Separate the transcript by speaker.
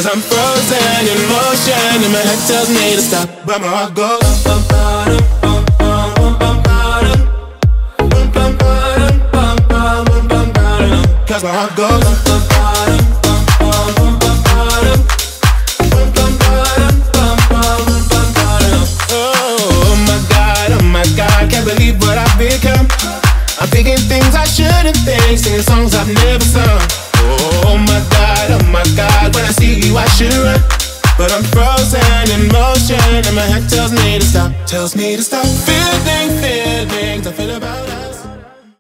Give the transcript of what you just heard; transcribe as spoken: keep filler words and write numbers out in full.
Speaker 1: Cause I'm frozen in motion and my head tells me to stop, but my heart goes bum, bum, bum, bum, bum, bum, bum, bum, bum, bum, bum, bum, bum, cause my heart goes bum, bum, bum, bum, bum, bum, bum, bum. Oh my God, oh my God, can't believe what I've become. I'm thinking things I shouldn't think, singing songs I've never sung. Oh my God, oh my God, when I see you I should run, but I'm frozen in motion and my head tells me to stop, tells me to stop feeling things